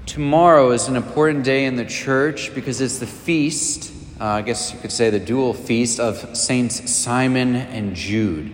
Tomorrow is an important day in the church because it's the feast, I guess you could say the dual feast of Saints Simon and Jude.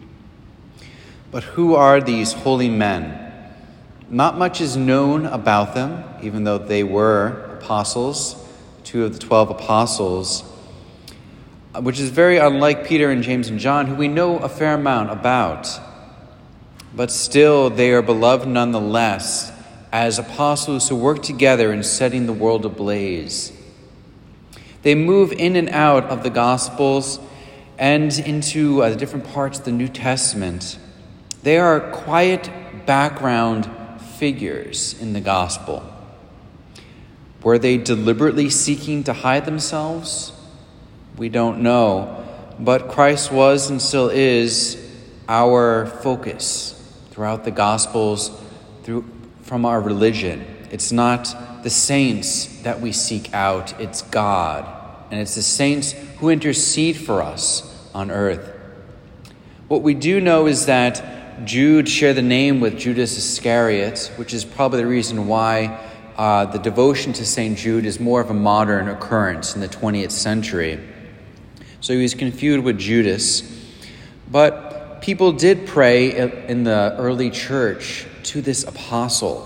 But who are these holy men? Not much is known about them, even though they were apostles, 2 of the 12 apostles, which is very unlike Peter and James and John, who we know a fair amount about. But still, they are beloved nonetheless as apostles who work together in setting the world ablaze. They move in and out of the Gospels and into the different parts of the New Testament. They are quiet background figures in the Gospel. Were they deliberately seeking to hide themselves? We don't know. But Christ was and still is our focus throughout the Gospels, from our religion. It's not the saints that we seek out, it's God. And it's the saints who intercede for us on earth. What we do know is that Jude shared the name with Judas Iscariot, which is probably the reason why the devotion to St. Jude is more of a modern occurrence in the 20th century. So he was confused with Judas. But people did pray in the early church to this apostle.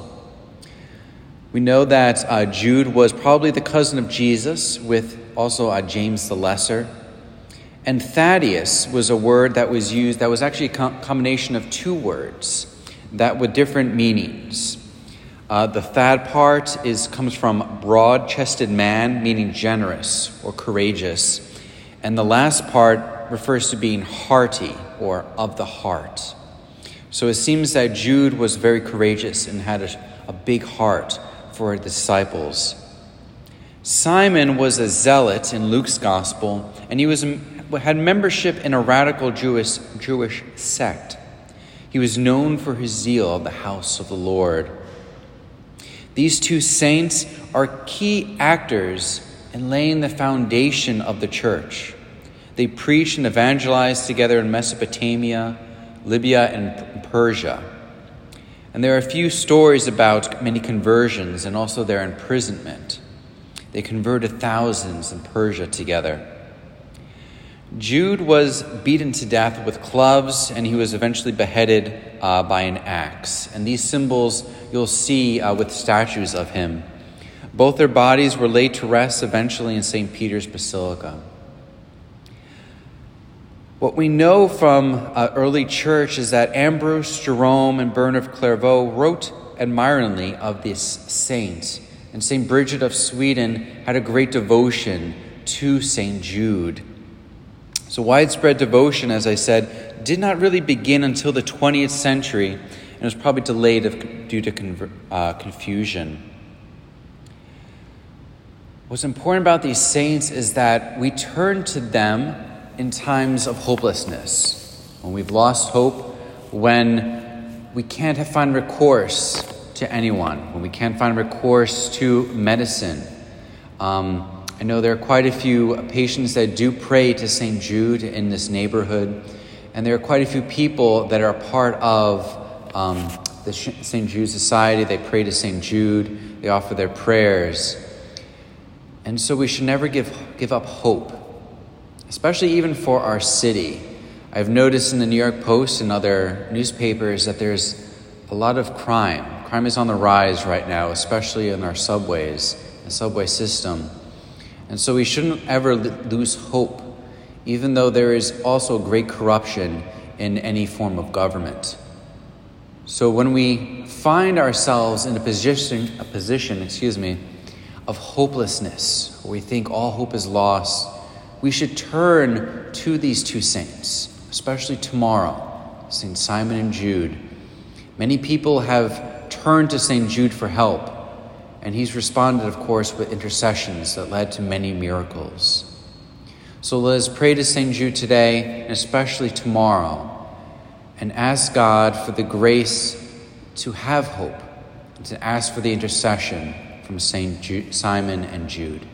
We know that Jude was probably the cousin of Jesus, with also James the Lesser. And Thaddeus was a word that was used that was actually a combination of two words that with different meanings. The Thad part comes from broad-chested man, meaning generous or courageous. And the last part refers to being hearty or of the heart. So it seems that Jude was very courageous and had a big heart for the disciples. Simon was a zealot in Luke's gospel, and he had membership in a radical Jewish sect. He was known for his zeal of the house of the Lord. These two saints are key actors in laying the foundation of the church. They preached and evangelized together in Mesopotamia, Libya, and Persia. And there are a few stories about many conversions and also their imprisonment. They converted thousands in Persia together. Jude was beaten to death with clubs, and he was eventually beheaded by an axe. And these symbols you'll see with statues of him. Both their bodies were laid to rest eventually in St. Peter's Basilica. What we know from early church is that Ambrose, Jerome, and Bernard of Clairvaux wrote admiringly of this saint. And St. Bridget of Sweden had a great devotion to St. Jude. So widespread devotion, as I said, did not really begin until the 20th century, and was probably delayed due to confusion. What's important about these saints is that we turn to them in times of hopelessness, when we've lost hope, when we can't find recourse to anyone, when we can't find recourse to medicine. I know there are quite a few patients that do pray to St. Jude in this neighborhood, and there are quite a few people that are part of the St. Jude Society. They pray to St. Jude, they offer their prayers. And so we should never give up hope, especially even for our city. I've noticed in the New York Post and other newspapers that there's a lot of crime. Crime is on the rise right now, especially in our subways, the subway system. And so we shouldn't ever lose hope, even though there is also great corruption in any form of government. So when we find ourselves in a position, of hopelessness, where we think all hope is lost, we should turn to these two saints, especially tomorrow, St. Simon and Jude. Many people have turned to St. Jude for help, and he's responded, of course, with intercessions that led to many miracles. So let us pray to St. Jude today, and especially tomorrow, and ask God for the grace to have hope, and to ask for the intercession from St. Simon and Jude.